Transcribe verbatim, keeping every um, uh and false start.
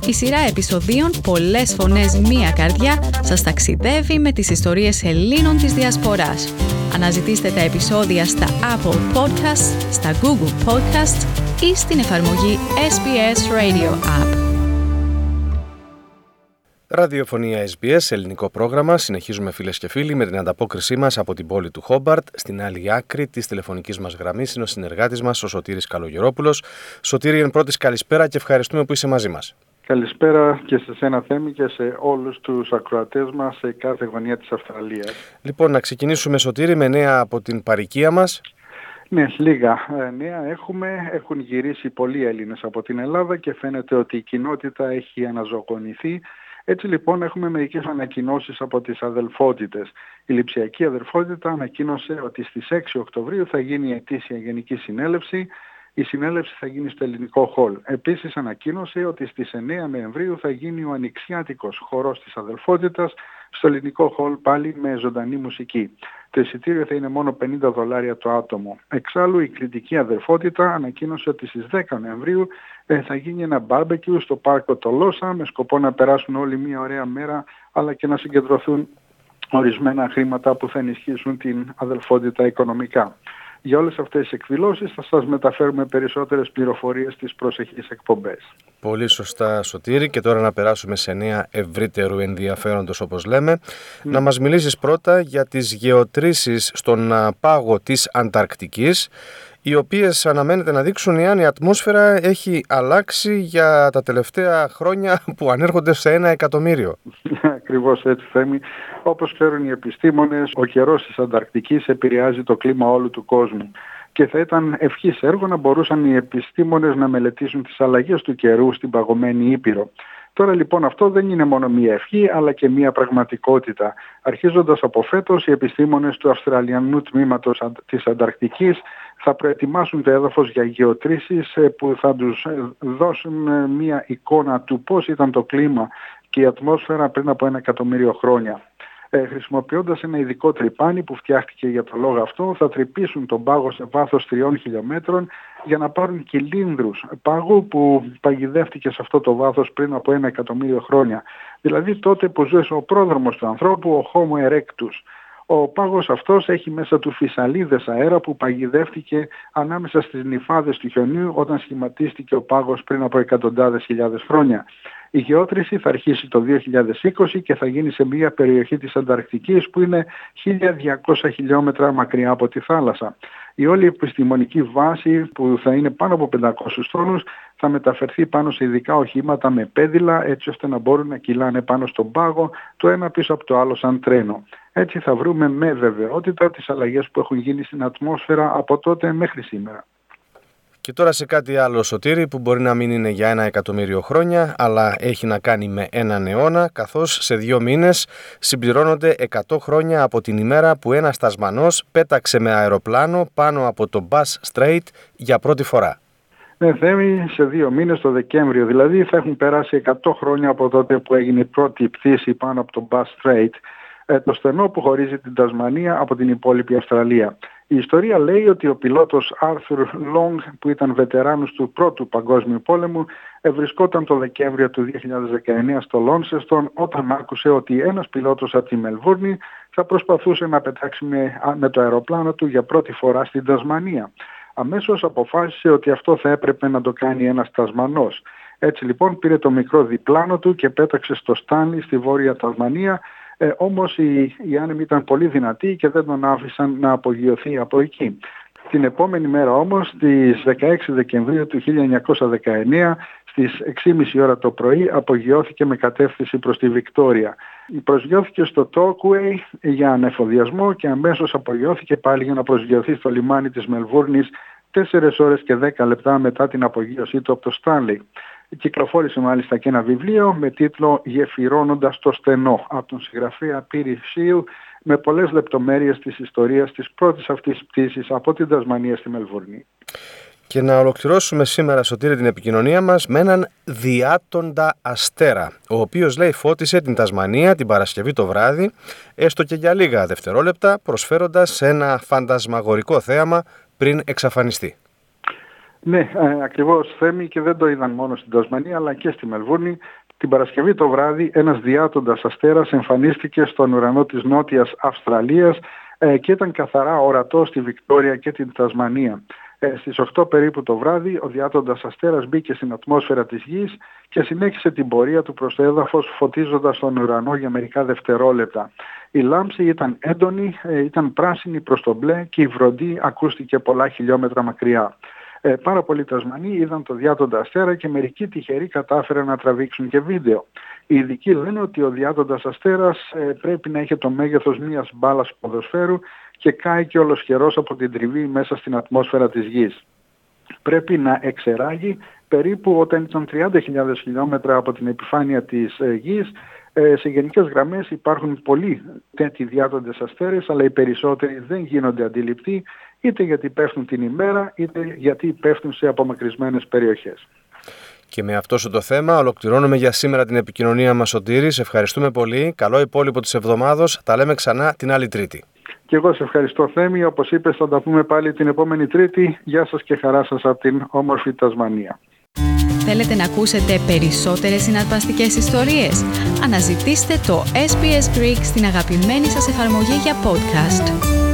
Η σειρά επεισοδίων «Πολλές φωνές, μία καρδιά» σας ταξιδεύει με τις ιστορίες Ελλήνων της Διασποράς. Αναζητήστε τα επεισόδια στα Apple Podcasts, στα Google Podcasts ή στην εφαρμογή ες μπι ες Radio App. Ραδιοφωνία ες μπι ες, ελληνικό πρόγραμμα. Συνεχίζουμε, φίλες και φίλοι, με την ανταπόκρισή μας από την πόλη του Χόμπαρτ. Στην άλλη άκρη της τηλεφωνικής μας γραμμής είναι ο συνεργάτης μας, ο Σωτήρης Καλογερόπουλος. Σωτήρη, εν πρώτης, καλησπέρα και ευχαριστούμε που είσαι μαζί μας. Καλησπέρα και σε σένα, Θέμη, και σε όλους τους ακροατές μας σε κάθε γωνία της Αυστραλίας. Λοιπόν, να ξεκινήσουμε, Σωτήρη, με νέα από την παροικία μας. Ναι, λίγα νέα έχουμε. Έχουν γυρίσει πολλοί Έλληνες από την Ελλάδα και φαίνεται ότι η κοινότητα έχει αναζωογονηθεί. Έτσι λοιπόν έχουμε μερικές ανακοινώσεις από τις αδελφότητες. Η Λειψιακή Αδελφότητα ανακοίνωσε ότι στις έξι Οκτωβρίου θα γίνει η ετήσια Γενική Συνέλευση. Η συνέλευση θα γίνει στο Ελληνικό Χολ. Επίσης ανακοίνωσε ότι στις εννέα Νοεμβρίου θα γίνει ο ανοιξιάτικος χορός της Αδελφότητας στο Ελληνικό Χολ, πάλι με ζωντανή μουσική. Το εισιτήριο θα είναι μόνο πενήντα δολάρια το άτομο. Εξάλλου η Κρητική Αδελφότητα ανακοίνωσε ότι στις δέκα Νοεμβρίου ε, θα γίνει ένα μπάρμπεκιου στο πάρκο Τολόσα με σκοπό να περάσουν όλοι μια ωραία μέρα, αλλά και να συγκεντρωθούν ορισμένα χρήματα που θα ενισχύσουν την αδελφότητα οικονομικά. Για όλες αυτές τις εκδηλώσεις θα σας μεταφέρουμε περισσότερες πληροφορίες στις προσεχείς εκπομπές. Πολύ σωστά, Σωτήρη, και τώρα να περάσουμε σε νέα ευρύτερου ενδιαφέροντος, όπως λέμε. Mm. Να μας μιλήσεις πρώτα για τις γεωτρήσεις στον πάγο της Ανταρκτικής, οι οποίες αναμένεται να δείξουν εάν η ατμόσφαιρα έχει αλλάξει για τα τελευταία χρόνια που ανέρχονται σε ένα εκατομμύριο. Ακριβώς έτσι, Θέμη. Όπως ξέρουν οι επιστήμονες, ο καιρός της Ανταρκτικής επηρεάζει το κλίμα όλου του κόσμου. Και θα ήταν ευχής έργο να μπορούσαν οι επιστήμονες να μελετήσουν τις αλλαγές του καιρού στην παγωμένη Ήπειρο. Τώρα λοιπόν αυτό δεν είναι μόνο μία ευχή, αλλά και μία πραγματικότητα. Αρχίζοντας από φέτος, οι επιστήμονες του Αυστραλιανού τμήματος της Ανταρκτικής θα προετοιμάσουν το έδαφος για γεωτρήσεις που θα τους δώσουν μία εικόνα του πώς ήταν το κλίμα και η ατμόσφαιρα πριν από ένα εκατομμύριο χρόνια. Ε, χρησιμοποιώντας ένα ειδικό τρυπάνι που φτιάχτηκε για το λόγο αυτό, θα τρυπήσουν τον πάγο σε βάθος τριών χιλιόμετρων για να πάρουν κυλίνδρους πάγου που παγιδεύτηκε σε αυτό το βάθος πριν από ένα εκατομμύριο χρόνια. Δηλαδή τότε που ζούσε ο πρόδρομος του ανθρώπου, ο Homo erectus. Ο πάγος αυτός έχει μέσα του φυσαλίδες αέρα που παγιδεύτηκε ανάμεσα στις νυφάδες του χιονίου όταν σχηματίστηκε ο πάγος πριν από εκατοντάδες χιλιάδες χρόνια. Η γεώτρηση θα αρχίσει το δύο χιλιάδες είκοσι και θα γίνει σε μια περιοχή της Ανταρκτικής που είναι χίλια διακόσια χιλιόμετρα μακριά από τη θάλασσα. Η όλη επιστημονική βάση, που θα είναι πάνω από πεντακόσιους τόνους, θα μεταφερθεί πάνω σε ειδικά οχήματα με πέδιλα, έτσι ώστε να μπορούν να κυλάνε πάνω στον πάγο το ένα πίσω από το άλλο σαν τρένο. Έτσι θα βρούμε με βεβαιότητα τις αλλαγές που έχουν γίνει στην ατμόσφαιρα από τότε μέχρι σήμερα. Και τώρα σε κάτι άλλο, Σωτήρη, που μπορεί να μην είναι για ένα εκατομμύριο χρόνια, αλλά έχει να κάνει με έναν αιώνα, καθώς σε δύο μήνες συμπληρώνονται εκατό χρόνια από την ημέρα που ένας Τασμανός πέταξε με αεροπλάνο πάνω από το Bass Strait για πρώτη φορά. Ναι, Θέμη, σε δύο μήνες, το Δεκέμβριο δηλαδή, θα έχουν περάσει εκατό χρόνια από τότε που έγινε η πρώτη πτήση πάνω από το Bass Strait, το στενό που χωρίζει την Τασμανία από την υπόλοιπη Αυστραλία. Η ιστορία λέει ότι ο πιλότος Arthur Long, που ήταν βετεράνος του Πρώτου Παγκόσμιου Πόλεμου, βρισκόταν το Δεκέμβριο του δύο χιλιάδες δεκαεννέα στο Launceston όταν άκουσε ότι ένας πιλότος από τη Μελβούρνη θα προσπαθούσε να πετάξει με, με το αεροπλάνο του για πρώτη φορά στην Τασμανία. Αμέσως αποφάσισε ότι αυτό θα έπρεπε να το κάνει ένας Τασμανός. Έτσι λοιπόν πήρε το μικρό διπλάνο του και πέταξε στο Στάνλι στη Βόρεια Τασμανία. Ε, όμως οι, οι άνεμοι ήταν πολύ δυνατοί και δεν τον άφησαν να απογειωθεί από εκεί. Την επόμενη μέρα όμως, στις δεκαέξι Δεκεμβρίου του χίλια εννιακόσια δεκαεννέα, στις έξι και μισή ώρα το πρωί, απογειώθηκε με κατεύθυνση προς τη Βικτόρια. Προσγειώθηκε στο Torquay για ανεφοδιασμό και αμέσως απογειώθηκε πάλι για να προσγειωθεί στο λιμάνι της Μελβούρνης τέσσερις ώρες και δέκα λεπτά μετά την απογείωσή του από το Στάνλι. Κυκλοφόρησε μάλιστα και ένα βιβλίο με τίτλο «Γεφυρώνοντας το στενό» από τον συγγραφέα Πίρι Σίλ, με πολλές λεπτομέρειες της ιστορίας της πρώτης αυτής πτήσης από την Τασμανία στη Μελβούρνη. Και να ολοκληρώσουμε σήμερα, Σωτήρη, την επικοινωνία μας με έναν διάτοντα αστέρα, ο οποίος, λέει, φώτισε την Τασμανία την Παρασκευή το βράδυ, έστω και για λίγα δευτερόλεπτα, προσφέροντας ένα φαντασμαγορικό θέαμα πριν εξαφανιστεί. Ναι, ε, ακριβώς, Θέμη, και δεν το είδαν μόνο στην Τασμανία αλλά και στη Μελβούρνη. Την Παρασκευή το βράδυ ένας διάτοντας αστέρας εμφανίστηκε στον ουρανό της Νότιας Αυστραλίας ε, και ήταν καθαρά ορατό στη Βικτόρια και την Τασμανία. Ε, στις οκτώ περίπου το βράδυ ο διάτοντας αστέρας μπήκε στην ατμόσφαιρα της Γης και συνέχισε την πορεία του προς το έδαφος, φωτίζοντας τον ουρανό για μερικά δευτερόλεπτα. Η λάμψη ήταν έντονη, ε, ήταν πράσινη προς το μπλε και η βροντή ακούστηκε πολλά χιλιόμετρα μακριά. Ε, πάρα πολλοί Τασμανοί είδαν το διάτοντα αστέρα και μερικοί τυχεροί κατάφεραν να τραβήξουν και βίντεο. Οι ειδικοί λένε ότι ο διάτοντας αστέρας ε, πρέπει να είχε το μέγεθος μιας μπάλας ποδοσφαίρου και κάηκε ολοσχερός από την τριβή μέσα στην ατμόσφαιρα της Γης. Πρέπει να εξεράγει περίπου όταν ήταν τριάντα χιλιάδες χιλιόμετρα από την επιφάνεια της ε, Γης. Ε, σε γενικές γραμμές υπάρχουν πολλοί τέτοιοι διάτοντες αστέρες, αλλά οι περισσότεροι δεν γίνονται αντιληπτοί, είτε γιατί πέφτουν την ημέρα, είτε γιατί πέφτουν σε απομακρυσμένες περιοχές. Και με αυτό σου το θέμα ολοκληρώνουμε για σήμερα την επικοινωνία μας, Σωτήρη. Σε ευχαριστούμε πολύ. Καλό υπόλοιπο της εβδομάδος. Τα λέμε ξανά την άλλη Τρίτη. Και εγώ σε ευχαριστώ, Θέμη. Όπως είπες, θα τα πούμε πάλι την επόμενη Τρίτη. Γεια σας και χαρά σας από την όμορφη Τασμανία. Θέλετε να ακούσετε περισσότερες συναρπαστικές ιστορίες? Αναζητήστε το ες μπι ες Greek στην αγαπημένη σας εφαρμογή για podcast.